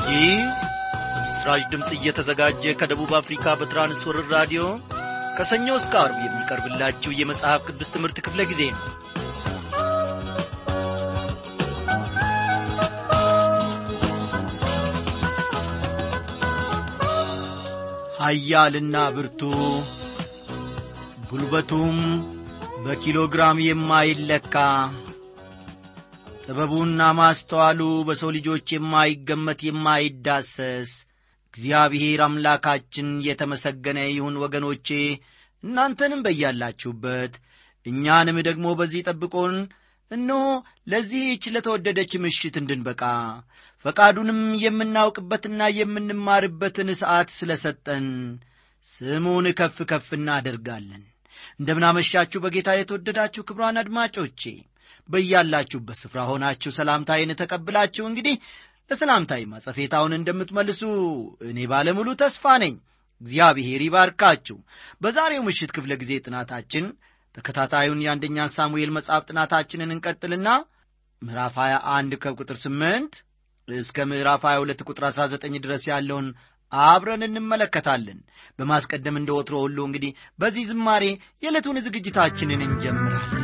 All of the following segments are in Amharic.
ይህ በምስራች ድምጽ እየተዘጋጀ ከደቡብ አፍሪካ በትራንስወርልድ ራዲዮ ከሰኞ እስከ ዓርብ የሚቀርብላችሁ የመጽሐፍ ቅዱስ ትምህርት ክፍለ ጊዜ ነው። ኃያልና ብርቱ ጉልበቱም በኪሎግራም የማይለካ ጥበቡና ማስተዋሉ በሰው ልጆች የማይገመት የማይዳሰስ እግዚአብሔር አምላካችን የተመሰገነ ይሁን። ወገኖቼ እናንተንም በያላችሁበት እኛንም ደግሞ በዚህ ጠብቆን እነሆ ለዚህች ለተወደደች ምሽት እንድንበቃ ፈቃዱንም የምናውቅበትና የምንማርበትን ሰዓት ስለሰጠን ስሙን ከፍ ከፍ እናደርጋለን። እንደምናመሻችሁ በጌታ የተወደዳችሁ ክቡራን አድማጮቼ በያላችሁበት ስፍራ ሆናችሁ ሰላምታዬን ተቀብላችሁ እንግዲህ ለሰላምታዬ ማጸፌታውን እንደምትመልሱ እኔ ባለሙሉ ተስፋ ነኝ። እግዚአብሔር ይባርካችሁ። በዛሬው ምሽት ክፍለ ጊዜ ጥናታችን ተከታታዩን የአንደኛ ሳሙኤል መጽሐፍ ጥናታችንን እንቀጥልና ምዕራፍ 21 ከቁጥር 8 እስከ ምዕራፍ 22 ቁጥር 19 ድረስ ያለውን አብረን እንመለከታለን። በማስቀደም እንደወትሮ ሁሉ እንግዲህ በዚህ ዝማሬ የዕለቱን ዝግጅታችንን እንጀምራለን።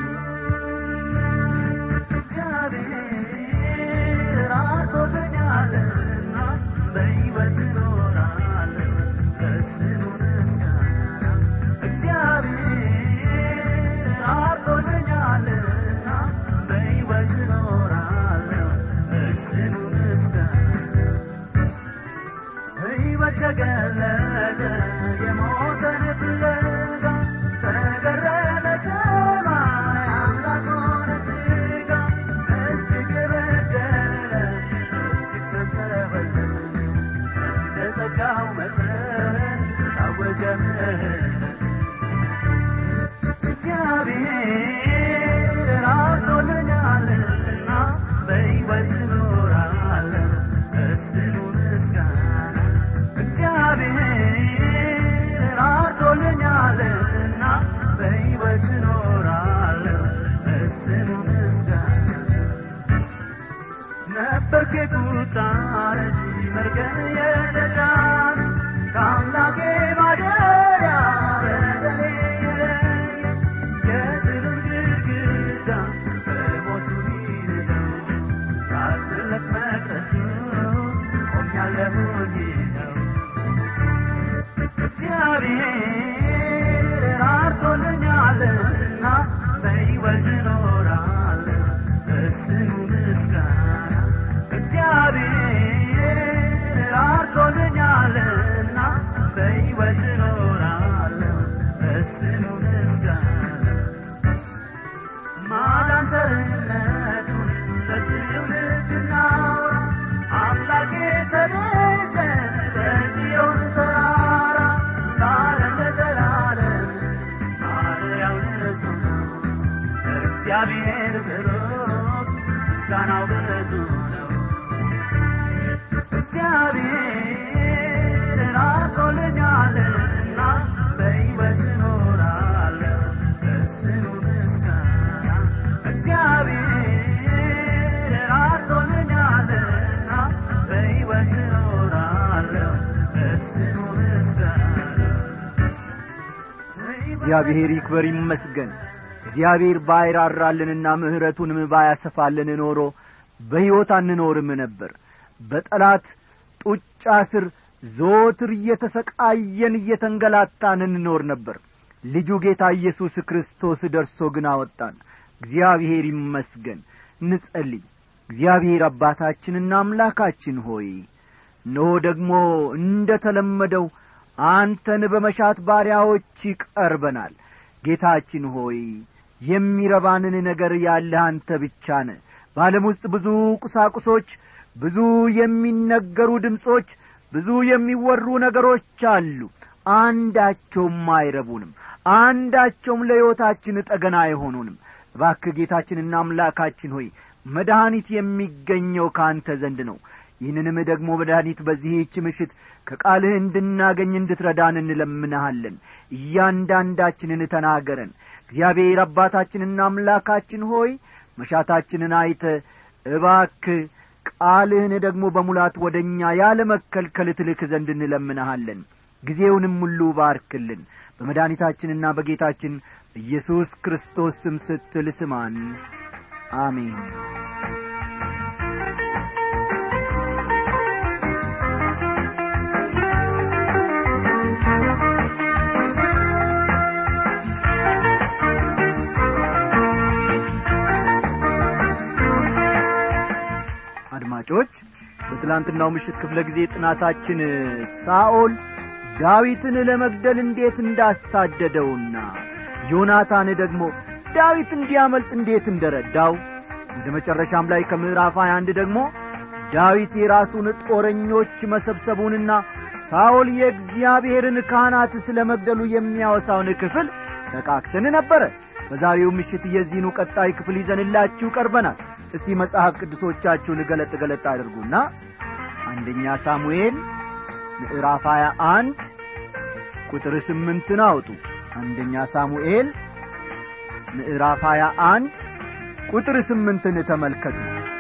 እግዚአብሔር ይክበር ይመስገን። እግዚአብሔር ባይራራልንና ምሕረቱንም ባያሰፋልን ኖሮ በሕይወት አንኖርም ነበር። በጠላት ጡጫ ስር ዘወትር እየተሰቃየን እየተንገላታን እንኖር ነበር። ልጁ ጌታ ኢየሱስ ክርስቶስ ደርሶ ግን አወጣን። እግዚአብሔር ይመስገን። እንጸልይ። እግዚአብሔር አባታችንና አምላካችን ሆይ እነሆ ደግሞ እንደተለመደው አንተን በመሻት ባሪያዎች ቀርበናል። ጌታችን ሆይ የሚረባንን ነገር ያለህ አንተ ብቻ ነህ። በዓለም ውስጥ ብዙ ቁሳቁሶች፣ ብዙ የሚነገሩ ድምጾች፣ ብዙ የሚወሩ ነገሮች አሉ። አንዳቸውም አይረቡንም፣ አንዳቸውም ለሕይወታችን ጠገና አይሆኑንም። እባክህ ጌታችንና አምላካችን ሆይ መድኃኒት የሚገኘው ካንተ ዘንድ ነው። ይህንንም ደግሞ መድኃኒት በዚህች ምሽት ከቃልህ እንድናገኝ እንድትረዳን እንለምንሃለን። እያንዳንዳችንን ተናገረን። እግዚአብሔር አባታችንና አምላካችን ሆይ መሻታችንን አይተ እባክህ ቃልህን ደግሞ በሙላት ወደኛ ያለ መከልከል ትልክ ዘንድ እንለምንሃለን። ጊዜውንም ሁሉ ባርክልን። በመድኃኒታችንና በጌታችን ኢየሱስ ክርስቶስ ስም ስትል ስማን። አሜን። አድማጮች በትላንትናው ምሽት ክፍለ ጊዜ ጥናታችን ሳኦል ዳዊትን ለመግደል እንዴት እንዳሳደደውና ዮናታን ደግሞ ዳዊት እንዲያመልጥ እንዴት እንደረዳው ወደ መጨረሻም ላይ ከምዕራፍ 21 ደግሞ ዳዊት የራሱን ጦረኞች መሰብሰቡንና ሳኦል የእግዚአብሔርን ካህናት ስለመግደሉ የሚያወሳውን ክፍል ተቃክሰን ነበር። በዛሬው ምሽት የዚህኑ ቀጣይ ክፍል ይዘንላችሁ ቀርበናል። እስቲ መጽሐፍ ቅዱሶቻችሁን ገለጥ አድርጉና አንደኛ ሳሙኤል ምዕራፍ 21 ቁጥር 8 አውጡ። አንደኛ ሳሙኤል ምዕራፍ 21 ቁጥር 8 ተመልከቱ።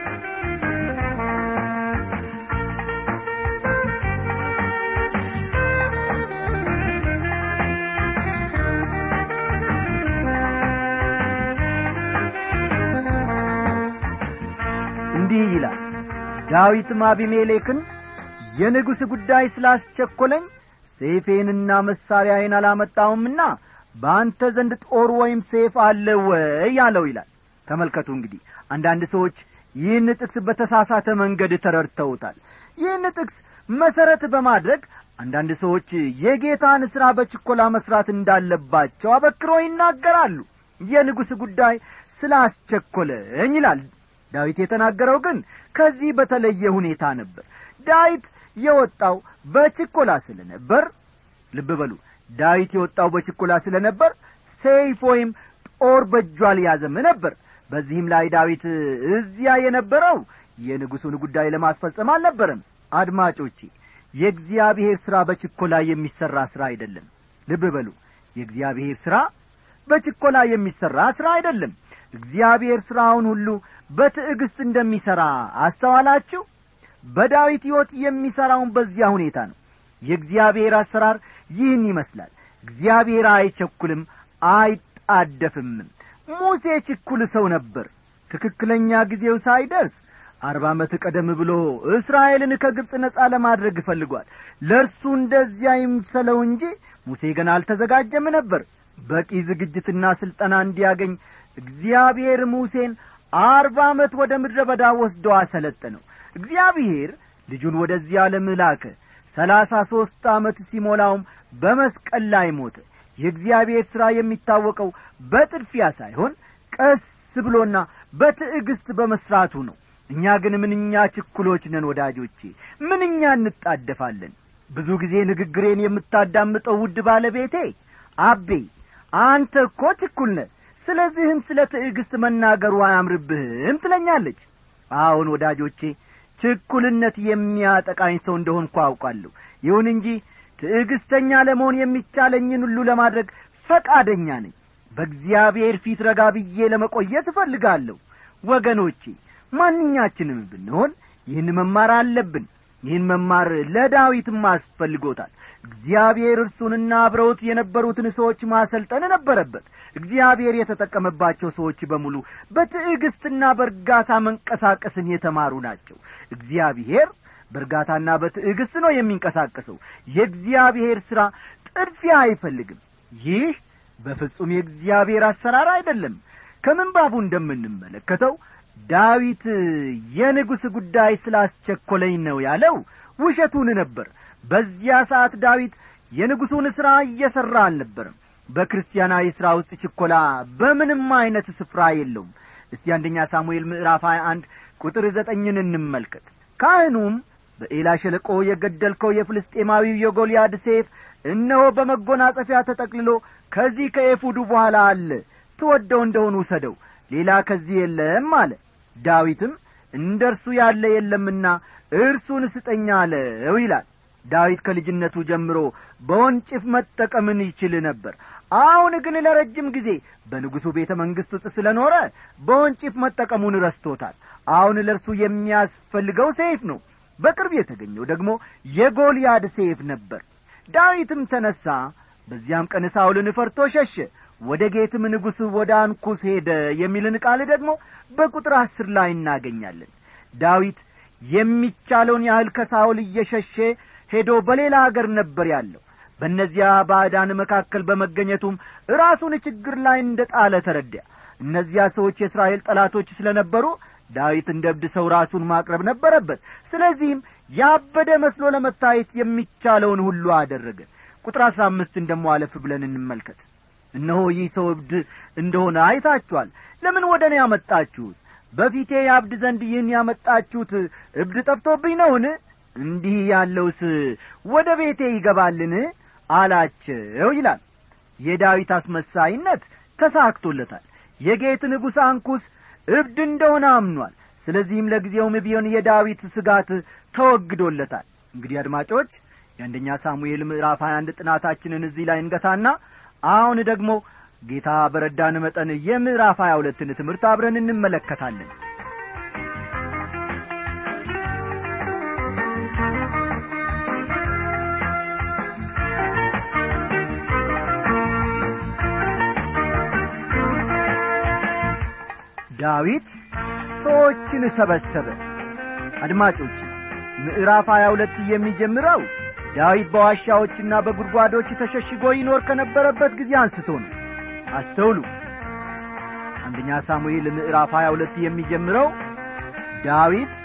እንዲህ ይላል፣ ዳዊትም አቢሜሌክን የንጉሥ ጉዳይ ስላስቸኰለኝ ሰይፌንና መሳሪያዬን አላመጣሁምና በአንተ ዘንድ ጦር ወይም ሰይፍ አለ ወይ ያለው ይላል። ተመልከቱ እንግዲህ አንዳንድ ሰዎች ይህን ጥቅስ በተሳሳተ መንገድ ተረድተውታል። ይህን ጥቅስ መሰረት በማድረግ አንዳንድ ሰዎች የጌታን ሥራ በችኮላ መስራት እንዳለባቸው አበክረው ይናገራሉ። የንጉሥ ጉዳይ ስላስቸኰለኝ ይላል። ዳዊት የተናገረው ግን ከዚህ በተለየ ሁኔታ ነበር። ዳዊት የወጣው በችኮላ ስለነበር፣ ልብ በሉ፣ ዳዊት የወጣው በችኮላ ስለነበር ሰይፍ ወይም ጦር በእጁ አልያዘም ነበር። በዚህም ላይ ዳዊት እዚያ የነበረው የንጉሡን ጉዳይ ለማስፈጸም አልነበረም። አድማጮቼ የእግዚአብሔር ሥራ በችኮላ የሚሠራ ሥራ አይደለም። ልብ በሉ፣ የእግዚአብሔር ሥራ በችኮላ የሚሠራ ሥራ አይደለም። እግዚአብሔር ሥራውን ሁሉ በትዕግስት እንደሚሠራ አስተዋላችሁ? በዳዊት ሕይወት የሚሠራውን በዚያ ሁኔታ ነው። የእግዚአብሔር አሰራር ይህን ይመስላል። እግዚአብሔር አይቸኩልም፣ አይጣደፍም። ሙሴ ችኩል ሰው ነበር። ትክክለኛ ጊዜው ሳይደርስ 40 ዓመት ቀደም ብሎ እስራኤልን ከግብጽ ነጻ ለማድረግ ፈልጓል። ለእርሱ እንደዚያ ይምሰለው እንጂ ሙሴ ገና አልተዘጋጀም ነበር። በቂ ዝግጅትና ስልጠና እንዲያገኝ እግዚአብሔር ሙሴን 40 ዓመት ወደ ምድረ በዳ ወስዶ አሰለጠነው። እግዚአብሔር ልጁን ወደዚህ ዓለም ላከ። 33 ዓመት ሲሞላውም በመስቀል ላይ ሞተ። የእግዚአብሔር ሥራ የሚታወቀው በጥድፊያ ሳይሆን ቀስ ብሎና በትዕግስት በመስራቱ ነው። እኛ ግን ምንኛ ችኩሎች ነን ወዳጆቼ፣ ምንኛ እንጣደፋለን። ብዙ ጊዜ ንግግሬን የምታዳምጠው ውድ ባለቤቴ አቤ አንተ እኮ ችኩል ነህ፣ ስለዚህም ስለ ትዕግስት መናገሩ አያምርብህም ትለኛለች። አሁን ወዳጆቼ ችኩልነት የሚያጠቃኝ ሰው እንደሆንኩ አውቃለሁ። ይሁን እንጂ ትዕግስተኛ ለመሆን የሚቻለኝን ሁሉ ለማድረግ ፈቃደኛ ነኝ። በእግዚአብሔር ፊት ረጋ ብዬ ለመቆየት እፈልጋለሁ። ወገኖቼ ማንኛችንም ብንሆን ይህን መማር አለብን። ይህን መማር ለዳዊትም አስፈልጎታል። እግዚአብሔር እርሱንና አብረውት የነበሩትን ሰዎች ማሰልጠን ነበረበት። እግዚአብሔር የተጠቀመባቸው ሰዎች በሙሉ በትዕግስትና በእርጋታ መንቀሳቀስን የተማሩ ናቸው። እግዚአብሔር በእርጋታና በትዕግስት ነው የሚንቀሳቀሰው። የእግዚአብሔር ሥራ ጥድፊያ አይፈልግም። ይህ በፍጹም የእግዚአብሔር አሰራር አይደለም። ከምንባቡ እንደምንመለከተው ዳዊት የንጉሥ ጉዳይ ስላስቸኰለኝ ነው ያለው ውሸቱን ነበር። በዚያ ሰዓት ዳዊት የንጉሡን ሥራ እየሠራ አልነበረም። በክርስቲያናዊ ሥራ ውስጥ ችኮላ በምንም አይነት ስፍራ የለውም። እስቲ አንደኛ ሳሙኤል ምዕራፍ 21 ቁጥር 9 እንመልከት። ካህኑም በኤላ ሸለቆ የገደልከው የፍልስጤማዊው የጎልያድ ሰይፍ እነሆ በመጎናጸፊያ ተጠቅልሎ ከዚህ ከኤፉዱ በኋላ አለ፣ ትወደው እንደሆነ ውሰደው፣ ሌላ ከዚህ የለም አለ። ዳዊትም እንደርሱ ያለ የለምና እርሱን ስጠኝ አለው ይላል። ዳዊት ከልጅነቱ ጀምሮ በወንጭፍ መጠቀምን ይችል ነበር። አሁን ግን ለረጅም ጊዜ በንጉሡ ቤተ መንግሥት ውስጥ ስለኖረ በወንጭፍ መጠቀሙን ረስቶታል። አሁን ለርሱ የሚያስፈልገው ሰይፍ ነው። በቅርብ የተገኘው ደግሞ የጎልያድ ሰይፍ ነበር። ዳዊትም ተነሣ፣ በዚያም ቀን ሳኦልን ፈርቶ ሸሸ፣ ወደ ጌትም ንጉሥ ወደ አንኩስ ሄደ የሚልን ቃል ደግሞ በቁጥር 10 ላይ እናገኛለን። ዳዊት የሚቻለውን ያህል ከሳኦል እየሸሸ ሄዶ በሌላ አገር ነበር ያለው። በእነዚያ ባዕዳን መካከል በመገኘቱም ራሱን ችግር ላይ እንደጣለ ተረዳ። እነዚያ ሰዎች የእስራኤል ጠላቶች ስለነበሩ ዳዊት እንደ እብድ ሰው ራሱን ማቅረብ ነበረበት። ስለዚህም ያበደ መስሎ ለመታየት የሚቻለውን ሁሉ አደረገ። ቁጥር 15 እንደሞ አለፍ ብለን እንመልከት። እነሆ ይህ ሰው እብድ እንደሆነ አይታችኋል። ለምን ወደ እኔ ያመጣችሁት? በፊቴ ያብድ ዘንድ ይህን ያመጣችሁት እብድ ጠፍቶብኝ ነውን? እንዲህ ያለውስ ወደ ቤቴ ይገባልን አላቸው ይላል። የዳዊት አስመሳይነት ተሳክቶለታል። የጌት ንጉሥ አንኩስ እብድ እንደሆነ አምኗል። ስለዚህም ለጊዜውም ቢሆን የዳዊት ስጋት ተወግዶለታል። እንግዲህ አድማጮች የአንደኛ ሳሙኤል ምዕራፍ 21 ጥናታችንን እዚህ ላይ እንገታና አሁን ደግሞ ጌታ በረዳን መጠን የምዕራፍ 22ን ትምህርት አብረን እንመለከታለን። ዳዊት ሰዎችን ሰበሰበ። አድማጮች ምዕራፍ 22 የሚጀምረው ዳዊት በዋሻዎችና በጉድጓዶች ተሸሽጎ ይኖር ከነበረበት ጊዜ አንስቶ ነው። አስተውሉ። አንደኛ ሳሙኤል ምዕራፍ 22 የሚጀምረው ዳዊት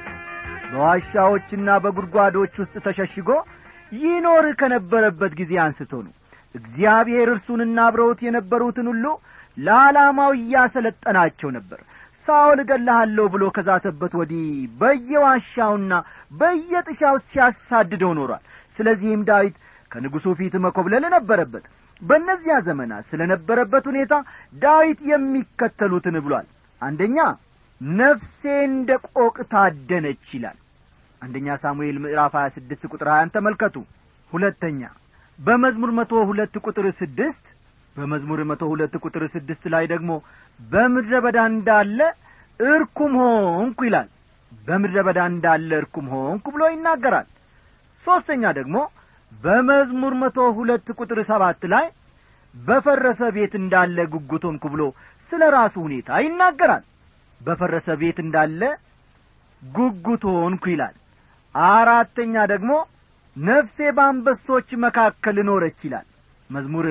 በዋሻዎችና በጉድጓዶች ውስጥ ተሸሽጎ ይኖር ከነበረበት ጊዜ አንስቶ ነው። እግዚአብሔር እርሱንና አብረውት የነበሩትን ሁሉ ለዓላማው ያሰለጠናቸው ነበር። ሳኦል እገድልሃለሁ ብሎ ከዛተበት ወዲህ በየዋሻውና በየጥሻው ሲያሳድደው ኖሯል። ስለዚህም ዳዊት ከንጉሡ ፊት መኮብለል ነበረበት። በእነዚያ ዘመናት ስለነበረበት ሁኔታ ዳዊት የሚከተሉትን ብሏል። አንደኛ ነፍሴ እንደ ቆቅ ታደነች ይላል። አንደኛ ሳሙኤል ምዕራፍ 26 ቁጥር 20 ተመልከቱ። ሁለተኛ በመዝሙር 102 ቁጥር 6 በመዝሙር 102 ቁጥር 6 ላይ ደግሞ በምድረ በዳ እንዳለ እርኩም ሆንኩ ይላል። በምድረ በዳ እንዳለ እርኩም ሆንኩ ብሎ ይናገራል። ሶስተኛ ደግሞ በመዝሙር 102 ቁጥር 7 ላይ በፈረሰ ቤት እንዳለ ጉጉት ሆንኩ ብሎ ስለ ራሱ ሁኔታ ይናገራል። በፈረሰ ቤት እንዳለ ጉጉት ሆንኩ ይላል። አራተኛ ደግሞ ነፍሴ በአንበሶች መካከል ኖረች ይላል። መዝሙር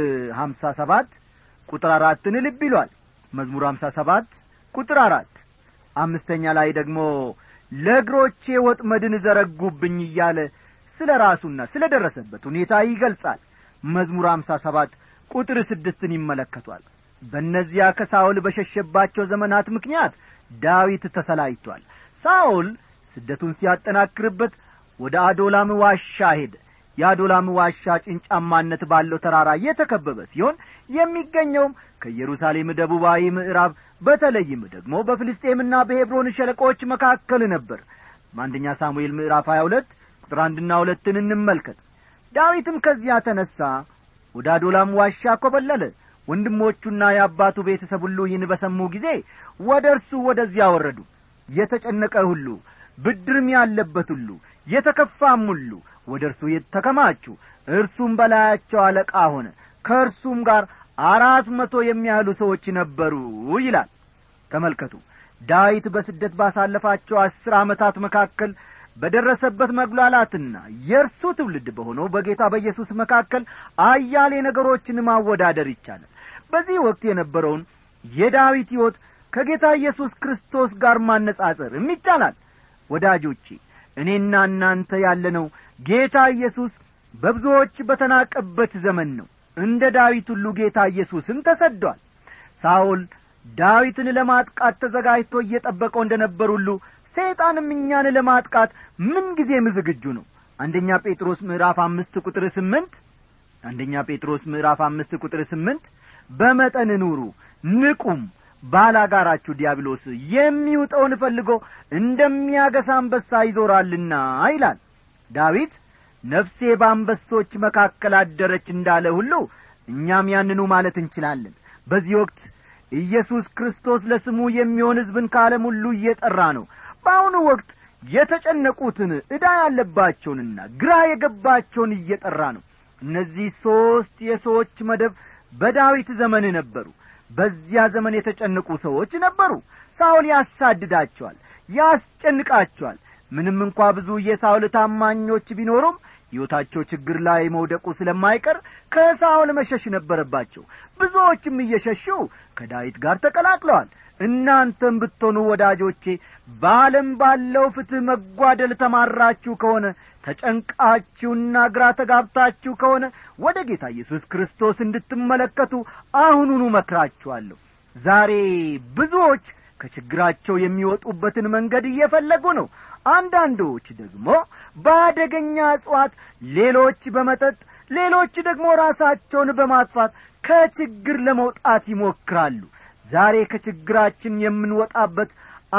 57 ቁጥር 4ን ልብ ይሏል። መዝሙር 57 ቁጥር 4። አምስተኛ ላይ ደግሞ ለእግሮቼ ወጥመድን ዘረጉብኝ እያለ ስለ ራሱና ስለ ደረሰበት ሁኔታ ይገልጻል። መዝሙር 57 ቁጥር 6ን ይመለከቷል። በእነዚያ ከሳኦል በሸሸባቸው ዘመናት ምክንያት ዳዊት ተሰላይቷል። ሳኦል ስደቱን ሲያጠናክርበት ወደ አዶላም ዋሻ ሄደ። የአዶላም ዋሻ ጭንጫማነት ባለው ተራራ የተከበበ ሲሆን የሚገኘውም ከኢየሩሳሌም ደቡባዊ ምዕራብ በተለይም ደግሞ በፍልስጤምና በሄብሮን ሸለቆች መካከል ነበር። በአንደኛ ሳሙኤል ምዕራፍ 22 ቁጥር 1ና 2ን እንመልከት። ዳዊትም ከዚያ ተነሣ፣ ወደ አዶላም ዋሻ ኮበለለ። ወንድሞቹና የአባቱ ቤተሰብ ሁሉ ይህን በሰሙ ጊዜ ወደ እርሱ ወደዚያ ወረዱ። የተጨነቀ ሁሉ፣ ብድርም ያለበት ሁሉ፣ የተከፋም ሁሉ ወደ እርሱ የተከማቹ፣ እርሱም በላያቸው አለቃ ሆነ። ከእርሱም ጋር 400 የሚያህሉ ሰዎች ነበሩ ይላል። ተመልከቱ። ዳዊት በስደት ባሳለፋቸው 10 ዓመታት መካከል በደረሰበት መግላላትና የእርሱ ትውልድ በሆነው በጌታ በኢየሱስ መካከል አያሌ ነገሮችን ማወዳደር ይቻላል። በዚህ ወቅት የነበረውን የዳዊት ሕይወት ከጌታ ኢየሱስ ክርስቶስ ጋር ማነጻጸርም ይቻላል። ወዳጆቼ እኔና እናንተ ያለነው ጌታ ኢየሱስ በብዙዎች በተናቀበት ዘመን ነው። እንደ ዳዊት ሁሉ ጌታ ኢየሱስም ተሰዷል። ሳኦል ዳዊትን ለማጥቃት ተዘጋጅቶ እየጠበቀው እንደነበር ሁሉ ሰይጣንም እኛን ለማጥቃት ምን ጊዜም ዝግጁ ነው። አንደኛ ጴጥሮስ ምዕራፍ 5 ቁጥር 8 አንደኛ ጴጥሮስ ምዕራፍ 5 ቁጥር 8 በመጠን ኑሩ ንቁም፣ ባላጋራችሁ ዲያብሎስ የሚውጠውን ፈልጎ እንደሚያገሳ አንበሳ ይዞራልና ይላል። ዳዊት ነፍሴ በአንበሶች መካከል አደረች እንዳለ ሁሉ እኛም ያንኑ ማለት እንችላለን። በዚህ ወቅት ኢየሱስ ክርስቶስ ለስሙ የሚሆን ሕዝብን ከዓለም ሁሉ እየጠራ ነው። በአሁኑ ወቅት የተጨነቁትን ዕዳ ያለባቸውንና ግራ የገባቸውን እየጠራ ነው። እነዚህ 3 የሰዎች መደብ በዳዊት ዘመን ነበሩ። በዚያ ዘመን የተጨነቁ ሰዎች ነበሩ። ሳኦል ያሳድዳቸዋል፣ ያስጨንቃቸዋል። ምንም እንኳ ብዙ የሳኦል ታማኞች ቢኖሩም ሕይወታቸው ችግር ላይ መውደቁ ስለማይቀር ከሳኦል መሸሽ ነበረባቸው። ብዙዎችም እየሸሹ ከዳዊት ጋር ተቀላቅለዋል። እናንተም ብትሆኑ ወዳጆቼ በዓለም ባለው ፍትሕ መጓደል ተማራችሁ ከሆነ፣ ተጨንቃችሁና ግራ ተጋብታችሁ ከሆነ ወደ ጌታ ኢየሱስ ክርስቶስ እንድትመለከቱ አሁኑኑ መክራችኋለሁ። ዛሬ ብዙዎች ከችግራቸው የሚወጡበትን መንገድ እየፈለጉ ነው። አንዳንዶች ደግሞ በአደገኛ እጽዋት፣ ሌሎች በመጠጥ፣ ሌሎች ደግሞ ራሳቸውን በማጥፋት ከችግር ለመውጣት ይሞክራሉ። ዛሬ ከችግራችን የምንወጣበት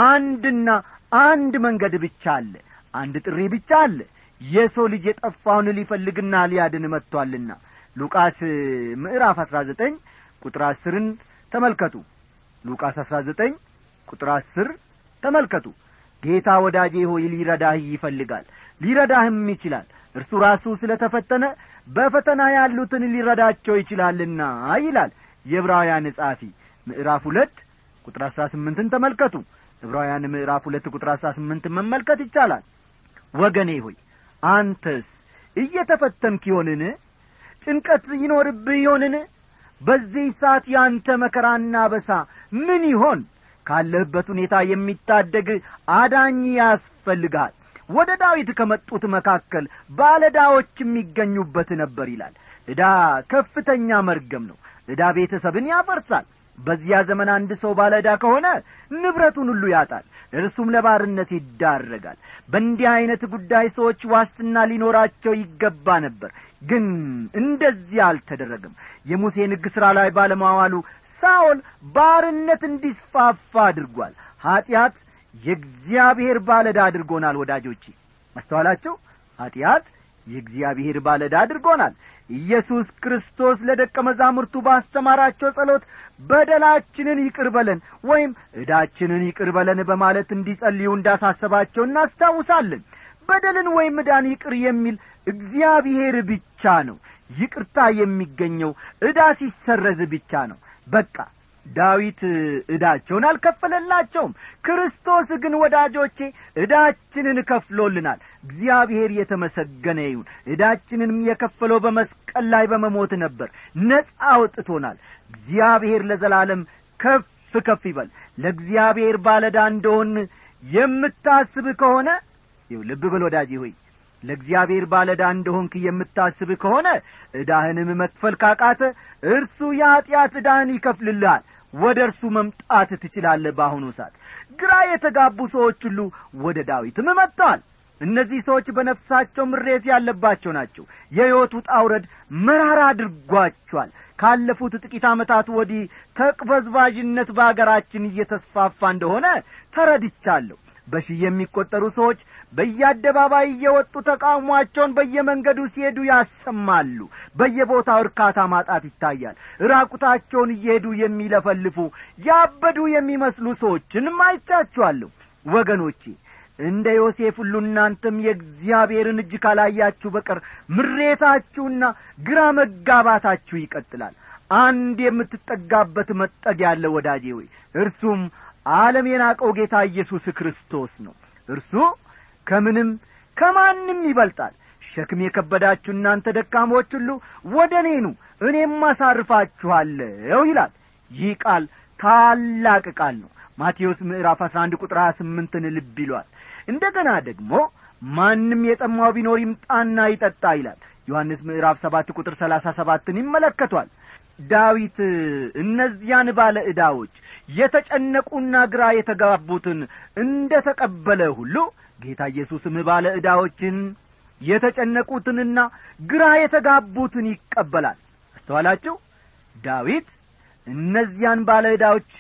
አንድና አንድ መንገድ ብቻ አለ። አንድ ጥሪ ብቻ አለ። የሰው ልጅ የጠፋውን ሊፈልግና ሊያድን መጥቷልና። ሉቃስ ምዕራፍ 19 ቁጥር 10ን ተመልከቱ። ሉቃስ 19 ቁጥር 10 ተመልከቱ። ጌታ ወዳጄ ሆይ ሊረዳህ ይፈልጋል፣ ሊረዳህም ይችላል። እርሱ ራሱ ስለተፈተነ በፈተና ያሉትን ሊረዳቸው ይችላልና ይላል የዕብራውያን ጻፊ። ምዕራፍ 2 ቁጥር 18ን ተመልከቱ። ዕብራውያን ምዕራፍ 2 ቁጥር 18 መመልከት ይቻላል። ወገኔ ሆይ አንተስ እየተፈተንክ ይሆንን? ጭንቀት ይኖርብህ ይሆንን? በዚህ ሰዓት ያንተ መከራና በሳ ምን ይሆን? ካለህበት ሁኔታ የሚታደግ አዳኝ ያስፈልጋል። ወደ ዳዊት ከመጡት መካከል ባለዕዳዎች የሚገኙበት ነበር ይላል። ዕዳ ከፍተኛ መርገም ነው። ዕዳ ቤተሰብን ያፈርሳል። በዚያ ዘመን አንድ ሰው ባለዕዳ ከሆነ ንብረቱን ሁሉ ያጣል፣ እርሱም ለባርነት ይዳረጋል። በእንዲህ አይነት ጉዳይ ሰዎች ዋስትና ሊኖራቸው ይገባ ነበር። ግን እንደዚህ አልተደረገም። የሙሴን ሕግ ሥራ ላይ ባለማዋሉ ሳኦል ባርነት እንዲስፋፋ አድርጓል። ኀጢአት የእግዚአብሔር ባለዕዳ አድርጎናል። ወዳጆቼ አስተዋላችሁ? ኀጢአት የእግዚአብሔር ባለዕዳ አድርጎናል። ኢየሱስ ክርስቶስ ለደቀ መዛሙርቱ ባስተማራቸው ጸሎት በደላችንን ይቅር በለን ወይም ዕዳችንን ይቅር በለን በማለት እንዲጸልዩ እንዳሳሰባቸው እናስታውሳለን። በደልን ወይም ዕዳን ይቅር የሚል እግዚአብሔር ብቻ ነው። ይቅርታ የሚገኘው ዕዳ ሲሰረዝ ብቻ ነው። በቃ ዳዊት ዕዳቸውን አልከፈለላቸውም። ክርስቶስ ግን ወዳጆቼ ዕዳችንን ከፍሎልናል። እግዚአብሔር የተመሰገነ ይሁን። ዕዳችንንም የከፈለው በመስቀል ላይ በመሞት ነበር። ነጻ አውጥቶናል። እግዚአብሔር ለዘላለም ከፍ ከፍ ይበል። ለእግዚአብሔር ባለዕዳ እንደሆን የምታስብ ከሆነ ይው ልብ በል ወዳጄ ሆይ፣ ለእግዚአብሔር ባለዕዳ እንደሆንክ የምታስብ ከሆነ ዕዳህንም መክፈል ካቃተ እርሱ የኀጢአት ዕዳህን ይከፍልልሃል። ወደ እርሱ መምጣት ትችላለህ። በአሁኑ ሰዓት ግራ የተጋቡ ሰዎች ሁሉ ወደ ዳዊትም መጥተዋል። እነዚህ ሰዎች በነፍሳቸው ምሬት ያለባቸው ናቸው። የሕይወት ውጣ ውረድ መራራ አድርጓቸዋል። ካለፉት ጥቂት ዓመታት ወዲህ ተቅበዝባዥነት በአገራችን እየተስፋፋ እንደሆነ ተረድቻለሁ። በሺህ የሚቆጠሩ ሰዎች በየአደባባይ እየወጡ ተቃውሟቸውን በየመንገዱ ሲሄዱ ያሰማሉ። በየቦታው እርካታ ማጣት ይታያል። ራቁታቸውን እየሄዱ የሚለፈልፉ ያበዱ የሚመስሉ ሰዎችንም አይቻቸዋለሁ። ወገኖቼ እንደ ዮሴፍ ሁሉ እናንተም የእግዚአብሔርን እጅ ካላያችሁ በቀር ምሬታችሁና ግራ መጋባታችሁ ይቀጥላል። አንድ የምትጠጋበት መጠጊያ ያለ ወዳጄ ሆይ፣ እርሱም ዓለም የናቀው ጌታ ኢየሱስ ክርስቶስ ነው። እርሱ ከምንም ከማንም ይበልጣል። ሸክም የከበዳችሁ እናንተ ደካሞች ሁሉ ወደ እኔ ኑ እኔም አሳርፋችኋለሁ ይላል። ይህ ቃል ታላቅ ቃል ነው። ማቴዎስ ምዕራፍ 11 ቁጥር 28ን ልብ ይሏል። እንደገና ደግሞ ማንም የጠማው ቢኖር ይምጣና ይጠጣ ይላል። ዮሐንስ ምዕራፍ 7 ቁጥር 37ን ይመለከቷል። ዳዊት እነዚያን ባለ ዕዳዎች የተጨነቁና ግራ የተጋቡትን እንደ ተቀበለ ሁሉ ጌታ ኢየሱስም ባለ ዕዳዎችን የተጨነቁትንና ግራ የተጋቡትን ይቀበላል። አስተዋላችሁ? ዳዊት እነዚያን ባለ ዕዳዎች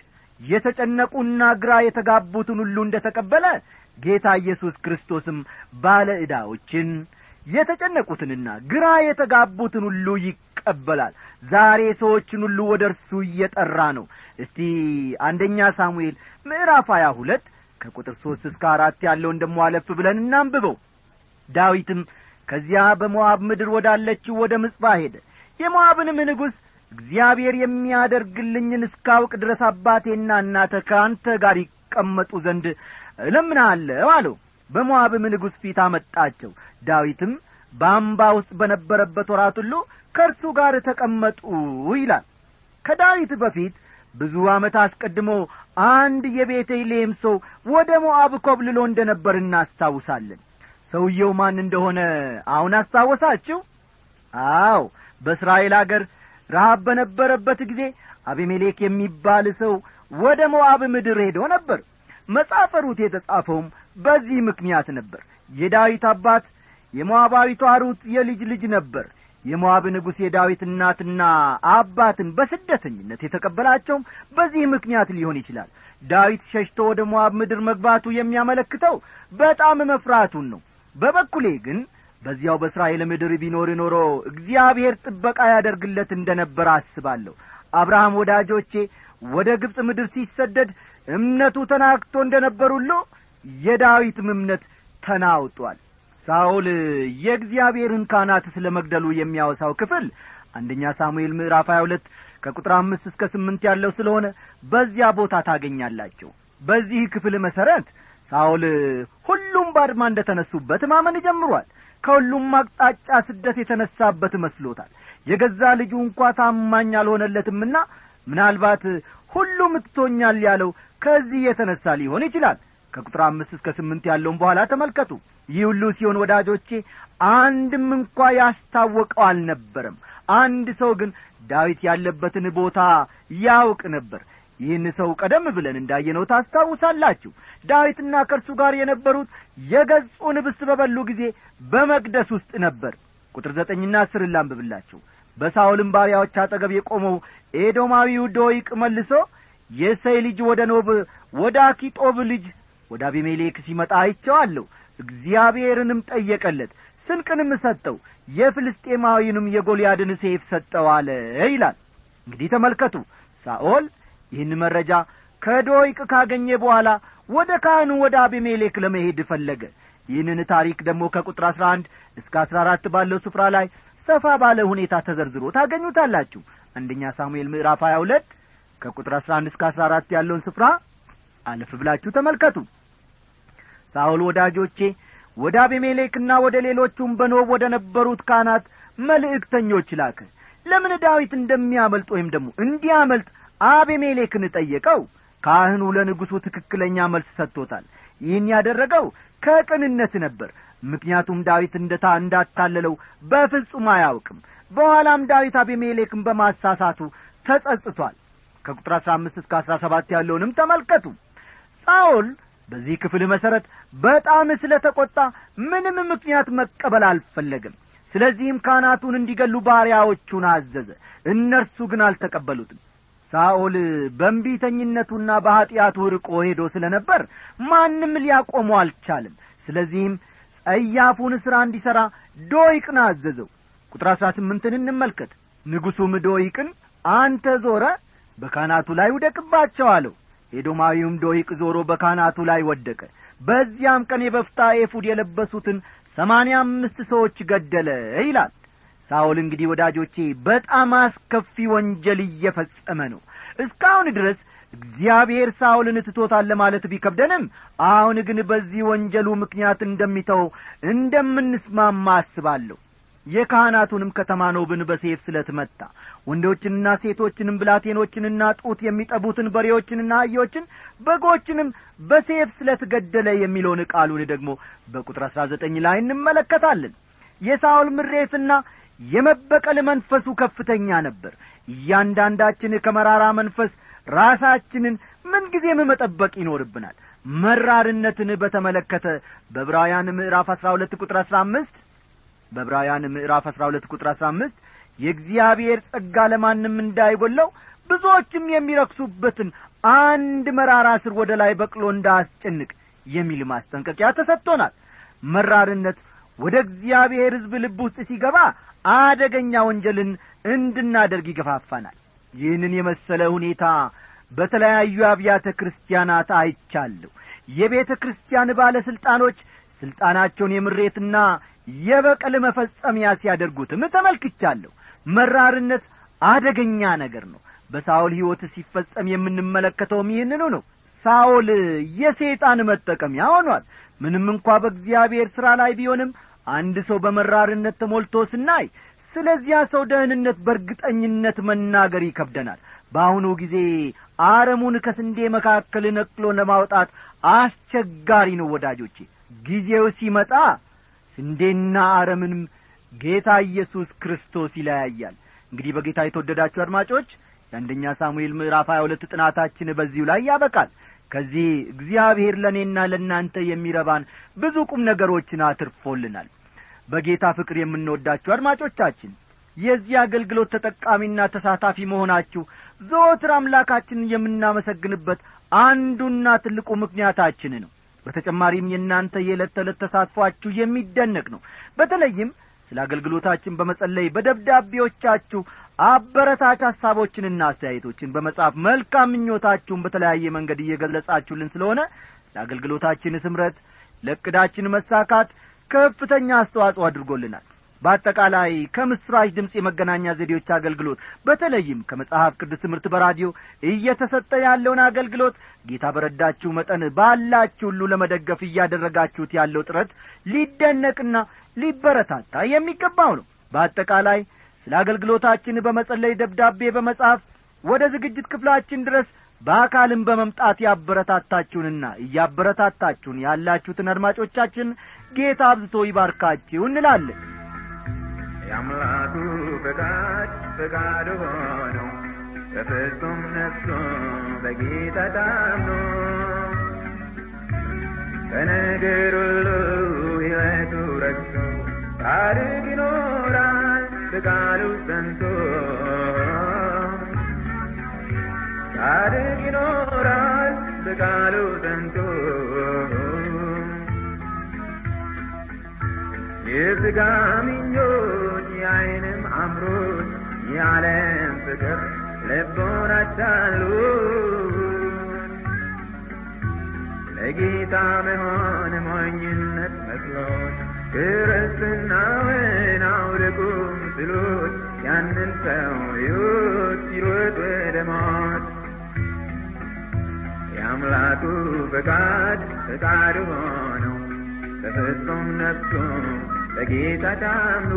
የተጨነቁና ግራ የተጋቡትን ሁሉ እንደ ተቀበለ ጌታ ኢየሱስ ክርስቶስም ባለ ዕዳዎችን የተጨነቁትንና ግራ የተጋቡትን ሁሉ ይቀበላል። ዛሬ ሰዎችን ሁሉ ወደ እርሱ እየጠራ ነው። እስቲ አንደኛ ሳሙኤል ምዕራፍ 22 ከቁጥር 3 እስከ 4 ያለውን ደሞ አለፍ ብለን እናንብበው። ዳዊትም ከዚያ በሞዓብ ምድር ወዳለችው ወደ ምጽጳ ሄደ። የሞዓብንም ንጉሥ እግዚአብሔር የሚያደርግልኝን እስካውቅ ድረስ አባቴና እናቴ ከአንተ ጋር ይቀመጡ ዘንድ እለምንሃለሁ አለው። በሞዓብም ንጉሥ ፊት አመጣቸው። ዳዊትም በአምባ ውስጥ በነበረበት ወራት ሁሉ ከእርሱ ጋር ተቀመጡ ይላል። ከዳዊት በፊት ብዙ ዓመት አስቀድሞ አንድ የቤተልሔም ሰው ወደ ሞዓብ ኮብልሎ እንደነበር እናስታውሳለን። ሰውየው ማን እንደሆነ አሁን አስታወሳችሁ? አዎ፣ በእስራኤል አገር ረሃብ በነበረበት ጊዜ አቤሜሌክ የሚባል ሰው ወደ ሞዓብ ምድር ሄዶ ነበር። መጽሐፈ ሩት የተጻፈውም በዚህ ምክንያት ነበር። የዳዊት አባት የሞዓባዊቷ ሩት የልጅ ልጅ ነበር። የሞዓብ ንጉሥ የዳዊት እናትና አባትን በስደተኝነት የተቀበላቸውም በዚህ ምክንያት ሊሆን ይችላል። ዳዊት ሸሽቶ ወደ ሞዓብ ምድር መግባቱ የሚያመለክተው በጣም መፍራቱን ነው። በበኩሌ ግን በዚያው በእስራኤል ምድር ቢኖር ኖሮ እግዚአብሔር ጥበቃ ያደርግለት እንደነበር አስባለሁ። አብርሃም ወዳጆቼ ወደ ግብጽ ምድር ሲሰደድ እምነቱ ተናክቶ እንደነበር ሁሉ የዳዊትም እምነት ተናውጧል። ሳኦል የእግዚአብሔርን ካህናት ስለመግደሉ የሚያወሳው ክፍል አንደኛ ሳሙኤል ምዕራፍ 22 ከቁጥር 5 እስከ 8 ያለው ስለሆነ በዚያ ቦታ ታገኛላችሁ። በዚህ ክፍል መሰረት ሳኦል ሁሉም ባድማ እንደተነሱበት ማመን ጀምሯል። ከሁሉም አቅጣጫ ስደት የተነሳበት መስሎታል። የገዛ ልጁ እንኳን ታማኝ አልሆነለትምና ምናልባት ሁሉም ትቶኛል ያለው ከዚህ የተነሳ ሊሆን ይችላል። ከቁጥር 5 እስከ 8 ያለውን በኋላ ተመልከቱ። ይህ ሁሉ ሲሆን ወዳጆቼ አንድም እንኳን ያስታወቀው አልነበረም። አንድ ሰው ግን ዳዊት ያለበትን ቦታ ያውቅ ነበር። ይህን ሰው ቀደም ብለን እንዳየነው ታስታውሳላችሁ። ዳዊትና ከእርሱ ጋር የነበሩት የገጹን ህብስት በበሉ ጊዜ በመቅደስ ውስጥ ነበር። ቁጥር 9ና 10 ላንብብላችሁ። በሳኦልም ባሪያዎች አጠገብ የቆመው ኤዶማዊው ዶይቅ መልሶ የእሴይ ልጅ ወደ ኖብ ወደ አኪጦብ ልጅ ወደ አቢሜሌክ ሲመጣ አይቼዋለሁ። እግዚአብሔርንም ጠየቀለት፣ ስንቅንም ሰጠው፣ የፍልስጤማዊንም የጎልያድን ሰይፍ ሰጠው አለ ይላል። እንግዲህ ተመልከቱ፣ ሳኦል ይህን መረጃ ከዶይቅ ካገኘ በኋላ ወደ ካህኑ ወደ አቢሜሌክ ለመሄድ ፈለገ። ይህንን ታሪክ ደግሞ ከቁጥር 11 እስከ 14 ባለው ስፍራ ላይ ሰፋ ባለ ሁኔታ ተዘርዝሮ ታገኙታላችሁ። አንደኛ ሳሙኤል ምዕራፍ 22 ከቁጥር 11 እስከ 14 ያለውን ስፍራ አለፍ ብላችሁ ተመልከቱ። ሳኦል ወዳጆቼ ወደ አቢሜሌክና ወደ ሌሎቹም በኖብ ወደ ነበሩት ካህናት መልእክተኞች ላከ። ለምን ዳዊት እንደሚያመልጥ ወይም ደግሞ እንዲያመልጥ አቢሜሌክን ጠየቀው? ካህኑ ለንጉሡ ትክክለኛ መልስ ሰጥቶታል። ይህን ያደረገው ከቅንነት ነበር። ምክንያቱም ዳዊት እንዳታለለው በፍጹም አያውቅም። በኋላም ዳዊት አቢሜሌክን በማሳሳቱ ተጸጽቷል። ከቁጥር 15 እስከ 17 ያለውንም ተመልከቱ። ሳኦል በዚህ ክፍል መሰረት በጣም ስለተቆጣ ምንም ምክንያት መቀበል አልፈለገም። ስለዚህም ካህናቱን እንዲገሉ ባሪያዎቹን አዘዘ። እነርሱ ግን አልተቀበሉትም። ሳኦል በእንቢተኝነቱና በኃጢአቱ ርቆ ሄዶ ስለነበር ማንም ሊያቆመው አልቻለም። ስለዚህም ጸያፉን ሥራ እንዲሠራ ዶይቅን አዘዘው። ቁጥር 18 እንመልከት። ንጉሡም ዶይቅን አንተ ዞረ በካህናቱ ላይ ውደቅባቸው አለው። ኤዶማዊውም ዶይቅ ዞሮ በካህናቱ ላይ ወደቀ። በዚያም ቀን የበፍታ ኤፉድ የለበሱትን 85 ሰዎች ገደለ ይላል። ሳኦል እንግዲህ ወዳጆቼ በጣም አስከፊ ወንጀል እየፈጸመ ነው። እስካሁን ድረስ እግዚአብሔር ሳኦልን ትቶታል ለማለት ቢከብደንም አሁን ግን በዚህ ወንጀሉ ምክንያት እንደምንስማማ አስባለሁ። የካህናቱንም ከተማ ኖብን በሰይፍ ስለት መታ። ወንዶችንና ሴቶችንም ብላቴኖችንና ጡት የሚጠቡትን በሬዎችንና አህዮችን በጎችንም በሰይፍ ስለት ገደለ የሚለውን ቃሉን ደግሞ በቁጥር 19 ላይ እንመለከታለን። የሳኦል ምሬትና የመበቀል መንፈሱ ከፍተኛ ነበር። እያንዳንዳችን ከመራራ መንፈስ ራሳችንን ምንጊዜም መጠበቅ ይኖርብናል። መራርነትን በተመለከተ በዕብራውያን ምዕራፍ 12 ቁጥር 15 የእግዚአብሔር ጸጋ ለማንም እንዳይጎለው ብዙዎችም የሚረክሱበትን አንድ መራራ ስር ወደ ላይ በቅሎ እንዳስጨንቅ የሚል ማስጠንቀቂያ ተሰጥቶናል። መራርነት ወደ እግዚአብሔር ሕዝብ ልብ ውስጥ ሲገባ አደገኛ ወንጀልን እንድናደርግ ይገፋፋናል። ይህንን የመሰለ ሁኔታ በተለያዩ አብያተ ክርስቲያናት አይቻለሁ። የቤተ ክርስቲያን ባለስልጣኖች ስልጣናቸውን የምሬትና የበቀል መፈጸሚያ ሲያደርጉትም ተመልክቻለሁ። መራርነት አደገኛ ነገር ነው። በሳኦል ሕይወት ሲፈጸም የምንመለከተው ይህንኑ ነው። ሳኦል የሰይጣን መጠቀሚያ ሆኗል። ምንም እንኳ በእግዚአብሔር ሥራ ላይ ቢሆንም አንድ ሰው በመራርነት ተሞልቶ ስናይ ስለዚያ ሰው ደህንነት በእርግጠኝነት መናገር ይከብደናል። በአሁኑ ጊዜ አረሙን ከስንዴ መካከል ነቅሎ ለማውጣት አስቸጋሪ ነው። ወዳጆቼ ጊዜው ሲመጣ ስንዴና አረምንም ጌታ ኢየሱስ ክርስቶስ ይለያያል። እንግዲህ በጌታ የተወደዳችሁ አድማጮች የአንደኛ ሳሙኤል ምዕራፍ 22 ጥናታችን በዚሁ ላይ ያበቃል። ከዚህ እግዚአብሔር ለኔና ለናንተ የሚረባን ብዙ ቁም ነገሮችን አትርፎልናል። በጌታ ፍቅር የምንወዳችሁ አድማጮቻችን የዚህ አገልግሎት ተጠቃሚና ተሳታፊ መሆናችሁ ዘወትር አምላካችንን የምናመሰግንበት አንዱና ትልቁ ምክንያታችን ነው። በተጨማሪም የእናንተ የዕለት ተዕለት ተሳትፏችሁ የሚደነቅ ነው። በተለይም ስለ አገልግሎታችን በመጸለይ በደብዳቤዎቻችሁ አበረታች ሐሳቦችንና አስተያየቶችን በመጻፍ መልካም ምኞታችሁን በተለያየ መንገድ እየገለጻችሁልን ስለሆነ ለአገልግሎታችን ስምረት ለዕቅዳችን መሳካት ከፍተኛ አስተዋጽኦ አድርጎልናል። በአጠቃላይ ከምስራች ድምጽ የመገናኛ ዘዴዎች አገልግሎት በተለይም ከመጽሐፍ ቅዱስ ትምህርት በራዲዮ እየተሰጠ ያለውን አገልግሎት ጌታ በረዳችሁ መጠን ባላችሁ ሁሉ ለመደገፍ እያደረጋችሁት ያለው ጥረት ሊደነቅና ሊበረታታ የሚገባው ነው። በአጠቃላይ ስለ አገልግሎታችን በመጸለይ ደብዳቤ በመጻፍ ወደ ዝግጅት ክፍላችን ድረስ በአካልም በመምጣት ያበረታታችሁንና እያበረታታችሁን ያላችሁትን አድማጮቻችን ጌታ አብዝቶ ይባርካችሁ እንላለን። ያምላኩ ፈቃድ ሆኖ በፍጹም ነፍሱ በጌታ ታምኖ በነገር ሁሉ ሕይወቱ ረክሶ ጻድቅ ይኖራል በቃሉ ጸንቶ ጻድቅ ይኖራል በቃሉ ጸንቶ የሥጋ ምኞት የዓይንም አምሮት የዓለም ፍቅር ልቡን አታሎት ለጌታ መሆን ሞኝነት መስሎት ክርስትናውን አውልቁም ስሎት ያንን ሰው ሕይወት ሲሮጥ ወደ ሞት የአምላኩ ፈቃድ ሆነው በፍጹም ነፍሱ በጌታ ታምኑ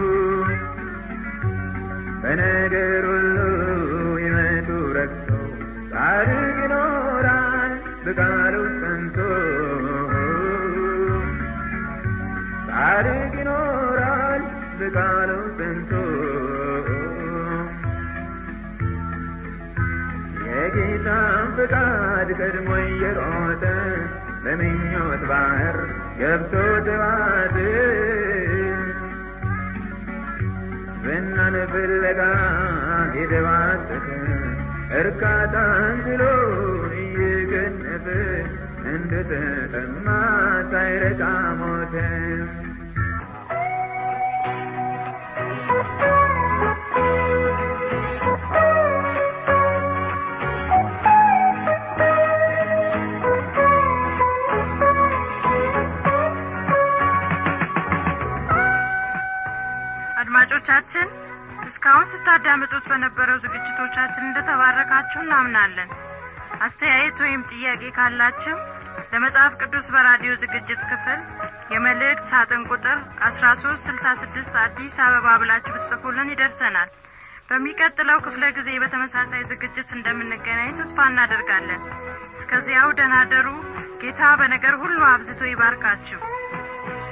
በነገር ሁሉ ሕይወቱ ረክሶ ጻድቅ ይኖራል በቃሉ ጸንቶ ጻድቅ ይኖራል በቃሉ ጸንቶ የጌታን ፈቃድ ቀድሞ እየሮጠ በምኞት ባህር ገብቶ ተዋጠ ዝናን ፍለጋ የተዋጠቀ እርካታን ጥሎ እየገነፈ እንደተጠማ ሳይረካ ሞተ። አድማጮቻችን እስካሁን ስታዳምጡት በነበረው ዝግጅቶቻችን እንደተባረካችሁ እናምናለን። አስተያየት ወይም ጥያቄ ካላችሁ ለመጽሐፍ ቅዱስ በራዲዮ ዝግጅት ክፍል የመልእክት ሳጥን ቁጥር 1366 አዲስ አበባ ብላችሁ ብትጽፉልን ይደርሰናል። በሚቀጥለው ክፍለ ጊዜ በተመሳሳይ ዝግጅት እንደምንገናኝ ተስፋ እናደርጋለን። እስከዚያው ደህና ደሩ። ጌታ በነገር ሁሉ አብዝቶ ይባርካችሁ።